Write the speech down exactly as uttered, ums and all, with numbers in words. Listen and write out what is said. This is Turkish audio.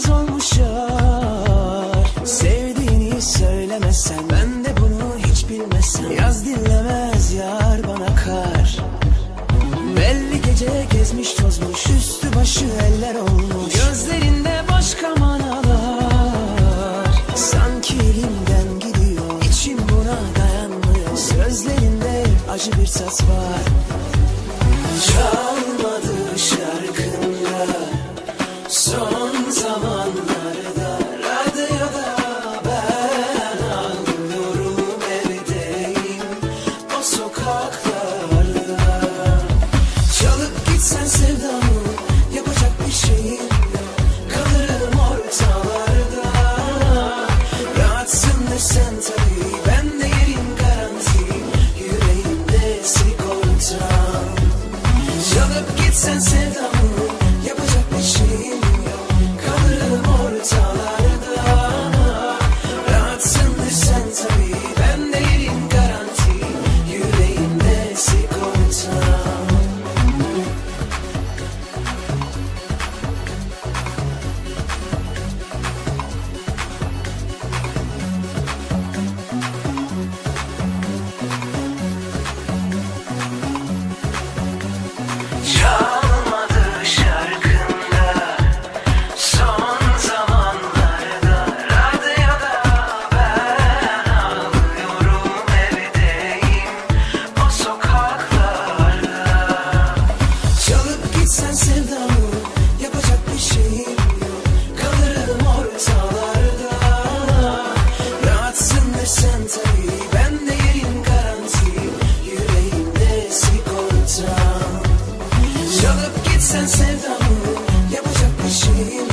kız olmuş yar. Sevdiğini söylemezsen, ben de bunu hiç bilmezsem. Yaz dinlemez yar bana kar. Belli gece gezmiş tozmuş, üstü başı eller olmuş. Gözlerinde başka manalar, sanki elimden gidiyor, içim buna dayanmıyor. Sözlerinde acı bir tat var. Çalmadı şarkında son zamanlarda, radyoda ben ağlıyorum, evdeyim o sokaklarda. Çalıp gitsen sevdamı, yapacak bir şeyim yok, kalırım ortalarda. Rahatsın desen tabii, ben de yerim garanti, yüreğimde sigortam. Çalıp gitsen sevdamı, yapacak bir şeyim yok, kalırım ortalarda. Rahatsın desen tabii, ben de yerim garanti, yüreğimde sigortam. Çalmadı şarkında son zamanlarda, radyoda ben ağlıyorum, evdeyim o sokaklarda. Çalıp gitsen sevdamı, yapacak bir şeyim yok, kalırım ortalarda. Rahatsın desen tabii, ben de yerim garanti, yüreğimde sigortam. Çalıp gitsen sevdamı, yapacak bir şeyim